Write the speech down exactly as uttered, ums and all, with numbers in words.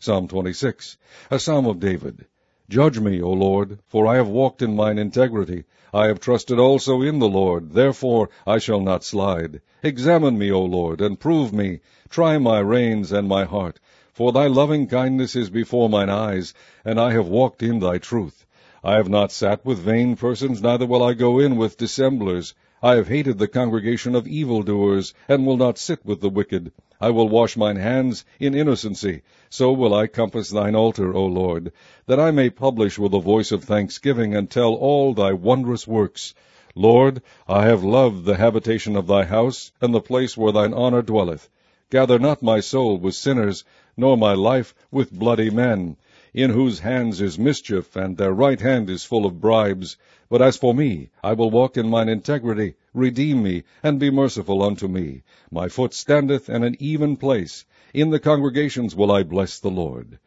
Psalm twenty-six, a psalm of David. Judge me, O Lord, for I have walked in mine integrity. I have trusted also in the Lord, therefore I shall not slide. Examine me, O Lord, and prove me. Try my reins and my heart. For thy loving kindness is before mine eyes, and I have walked in thy truth. I have not sat with vain persons, neither will I go in with dissemblers. I have hated the congregation of evildoers, and will not sit with the wicked. I will wash mine hands in innocency. So will I compass thine altar, O Lord, that I may publish with a voice of thanksgiving, and tell all thy wondrous works. Lord, I have loved the habitation of thy house, and the place where thine honor dwelleth. Gather not my soul with sinners, nor my life with bloody men, in whose hands is mischief, and their right hand is full of bribes. But as for me, I will walk in mine integrity. Redeem me, and be merciful unto me. My foot standeth in an even place. In the congregations will I bless the Lord.